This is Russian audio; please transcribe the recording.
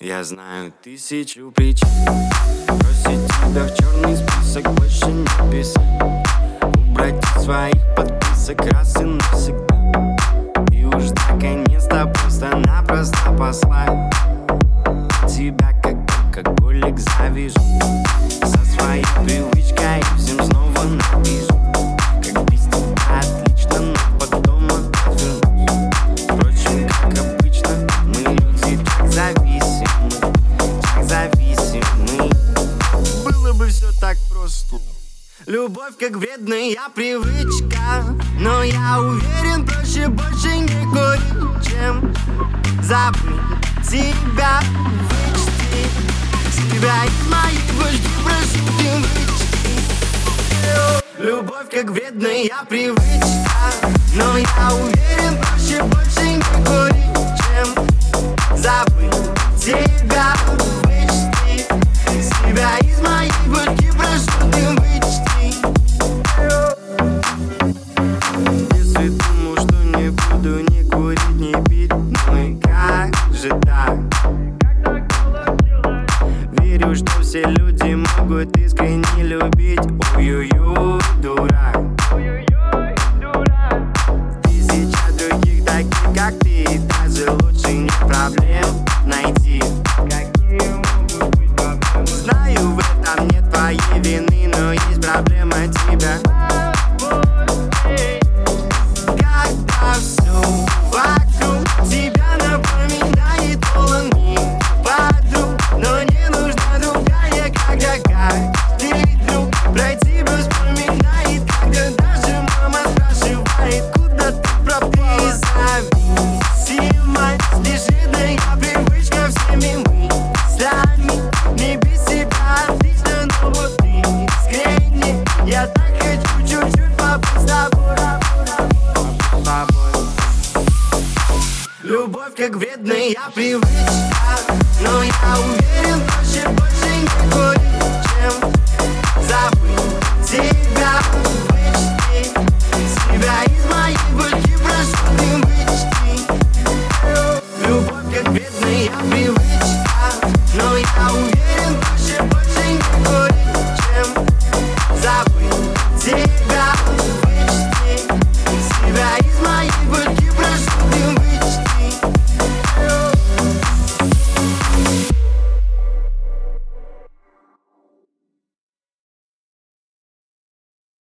Я знаю тысячу причин бросить тебя в черный список, больше не писать, убрать из своих подписок раз и навсегда. И уж наконец-то просто-напросто послать тебя, как алкоголик, завяжу со своей привычкой, всем снова напишу, как без тебя отлично, но потом опять вернусь. Впрочем, как обычно, мы люди так зависимы. Было бы все так просто. Любовь как вредная привычка, но я уверен, проще больше не курить, чем забыть тебя, вычти тебя из моей башки, прошу ты вычти. Любовь как вредная привычка, но я уверен, проще больше не курить, чем забыть тебя, вычти себя из моей башки, прошу ты вычти. Если думал, что не буду ни курить, ни пить, ну и как же так? Верю, что все люди могут искренне любить. Ой-ой-ой, дурак. Тысяча других таких, как ты, даже лучше не проблем найти. Какие могут быть проблемы? Знаю, в этом нет твоей вины, но есть проблема тебя. Когда все вокруг тебя напоминает полный подруг, но не нужна другая, как ты, друг. Про тебя вспоминает, когда даже мама спрашивает, куда ты пропал. Зависимость, лишенная привычка всеми мыслями. Не без себя отлично, но вот ты искренне. Я так хочу чуть-чуть побыть с тобой. Любовь как вредная привычка, но я уверен, проще больше не курить, чем забыть тебя, вычти себя.